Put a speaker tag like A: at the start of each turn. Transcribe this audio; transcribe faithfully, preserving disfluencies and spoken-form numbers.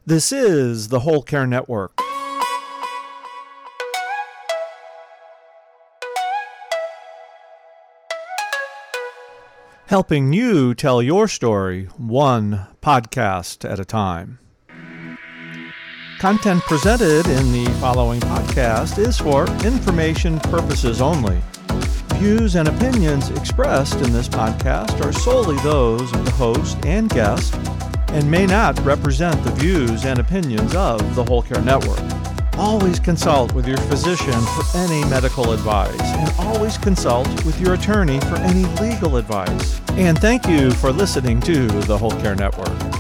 A: This is the Whole Care Network. Helping you tell your story one podcast at a time. Content presented in the following podcast is for information purposes only. Views and opinions expressed in this podcast are solely those of the host and guest and may not represent the views and opinions of the Whole Care Network. Always consult with your physician for any medical advice, and always consult with your attorney for any legal advice. And thank you for listening to the Whole Care Network.